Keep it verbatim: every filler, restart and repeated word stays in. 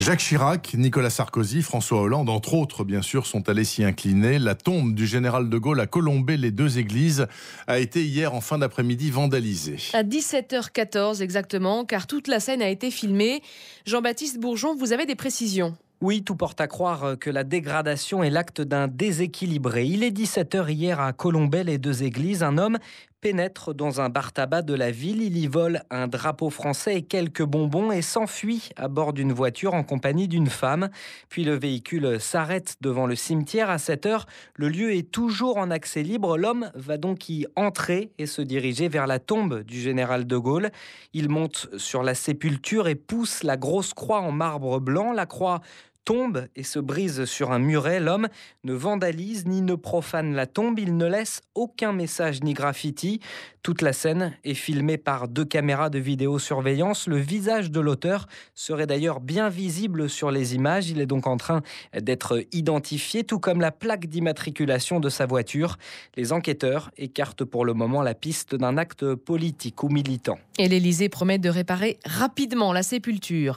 Jacques Chirac, Nicolas Sarkozy, François Hollande, entre autres, bien sûr, sont allés s'y incliner. La tombe du général de Gaulle à Colombey-les-Deux-Églises a été hier en fin d'après-midi vandalisée. À dix-sept heures quatorze exactement, car toute la scène a été filmée. Jean-Baptiste Bourgeon, vous avez des précisions ? Oui, tout porte à croire que la dégradation est l'acte d'un déséquilibré. Il est dix-sept heures hier à Colombey-les-Deux-Églises. Un homme pénètre dans un bar-tabac de la ville. Il y vole un drapeau français et quelques bonbons et s'enfuit à bord d'une voiture en compagnie d'une femme. Puis le véhicule s'arrête devant le cimetière. À cette heure, le lieu est toujours en accès libre. L'homme va donc y entrer et se diriger vers la tombe du général de Gaulle. Il monte sur la sépulture et pousse la grosse croix en marbre blanc. La croix tombe et se brise sur un muret. L'homme ne vandalise ni ne profane la tombe. Il ne laisse aucun message ni graffiti. Toute la scène est filmée par deux caméras de vidéosurveillance. Le visage de l'auteur serait d'ailleurs bien visible sur les images. Il est donc en train d'être identifié, tout comme la plaque d'immatriculation de sa voiture. Les enquêteurs écartent pour le moment la piste d'un acte politique ou militant. Et l'Élysée promet de réparer rapidement la sépulture.